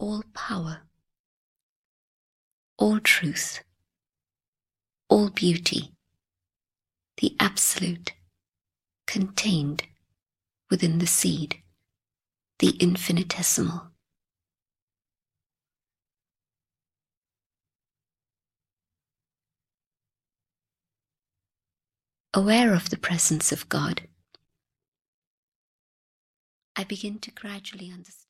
all power, all truth, all beauty, the absolute, contained within the seed, the infinitesimal. Aware of the presence of God, I begin to gradually understand